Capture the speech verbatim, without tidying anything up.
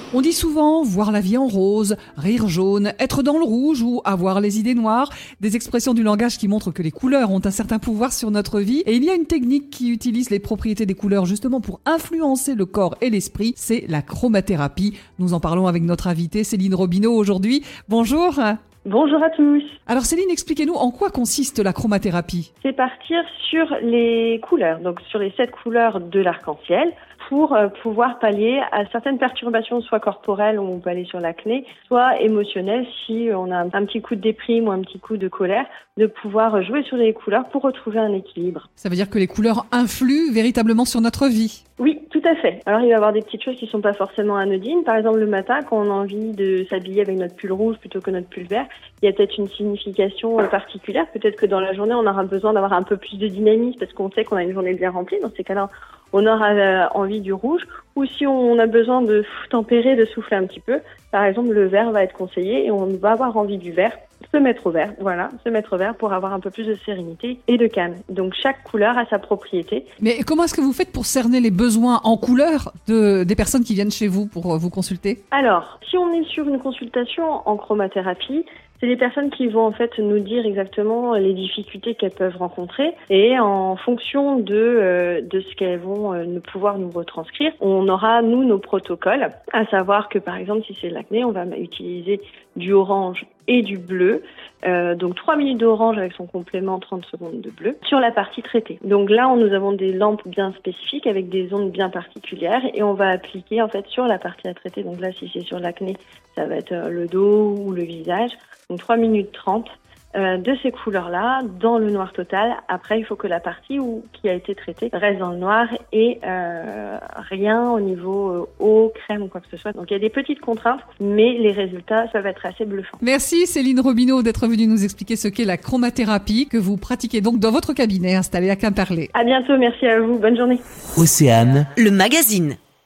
On dit souvent voir la vie en rose, rire jaune, être dans le rouge ou avoir les idées noires, des expressions du langage qui montrent que les couleurs ont un certain pouvoir sur notre vie. Et il y a une technique qui utilise les propriétés des couleurs justement pour influencer le corps et l'esprit, c'est la chromathérapie. Nous en parlons avec notre invitée Céline Robineau aujourd'hui. Bonjour. Bonjour à tous. Alors Céline, expliquez-nous en quoi consiste la chromathérapie. C'est partir sur les couleurs, donc sur les sept couleurs de l'arc-en-ciel, pour euh, pouvoir pallier à certaines perturbations, soit corporelles, où on peut aller sur l'acné, soit émotionnelles, si on a un petit coup de déprime ou un petit coup de colère, de pouvoir jouer sur les couleurs pour retrouver un équilibre. Ça veut dire que les couleurs influent véritablement sur notre vie. Oui, tout à fait. Alors il va y avoir des petites choses qui sont pas forcément anodines. Par exemple, le matin, quand on a envie de s'habiller avec notre pull rouge plutôt que notre pull vert, il y a peut-être une signification particulière. Peut-être que dans la journée, on aura besoin d'avoir un peu plus de dynamisme parce qu'on sait qu'on a une journée bien remplie. Dans ces cas-là, on aura envie du rouge. Ou si on a besoin de tempérer, de souffler un petit peu, par exemple, le vert va être conseillé et on va avoir envie du vert. Se mettre au vert, voilà, se mettre au vert pour avoir un peu plus de sérénité et de calme. Donc chaque couleur a sa propriété. Mais comment est-ce que vous faites pour cerner les besoins en couleur de, des personnes qui viennent chez vous pour vous consulter ? Alors, si on est sur une consultation en chromathérapie, c'est les personnes qui vont en fait nous dire exactement les difficultés qu'elles peuvent rencontrer et en fonction de euh, de ce qu'elles vont euh, pouvoir nous retranscrire, on aura nous nos protocoles, à savoir que par exemple si c'est l'acné, on va utiliser du orange et du bleu, euh, donc trois minutes d'orange avec son complément trente secondes de bleu sur la partie traitée. Donc là, on, nous avons des lampes bien spécifiques avec des ondes bien particulières et on va appliquer en fait sur la partie à traiter. Donc là, si c'est sur l'acné, ça va être le dos ou le visage. Donc trois minutes trente euh, de ces couleurs-là dans le noir total. Après, il faut que la partie où, qui a été traitée reste dans le noir et euh, rien au niveau euh, eau, crème ou quoi que ce soit. Donc il y a des petites contraintes, mais les résultats peuvent être assez bluffants. Merci Céline Robineau d'être venue nous expliquer ce qu'est la chromathérapie que vous pratiquez donc dans votre cabinet installé à Quimperlé. À bientôt, merci à vous, bonne journée. Océane, le magazine.